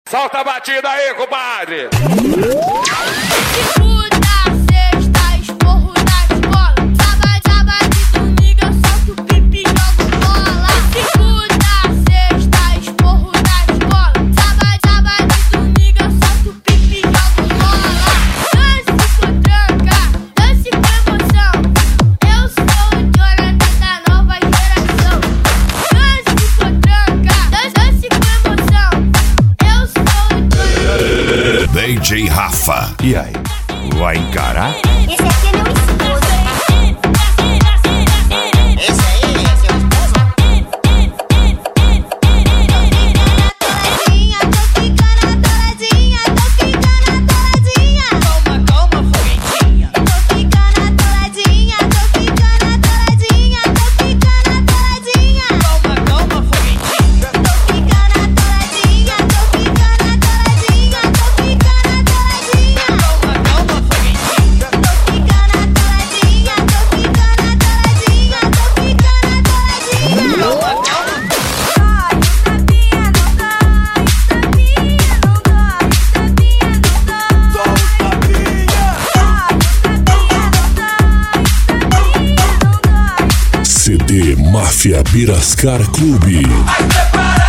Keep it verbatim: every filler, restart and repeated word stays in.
Solta a batida aí, compadre. D J Rafa. E aí, vai encarar? Esse aqui é meu esposo. Esse aí é seu esposo? Tô ficando atoladinha, tô ficando atoladinha. Calma, calma, foguetinha. Tô ficando atoladinha, tô ficando atoladinha, tô ficando atoladinha. Calma, calma, foguetinha. Tô ficando atoladinha, tô ficando atoladinha, tô ficando atoladinha. Calma, calma, foguetinha. Tô ficando atoladinha, tô ficando atoladinha, tô ficando atoladinha. Calma, calma. C D Máfia Pirascar Clube. Vai separar.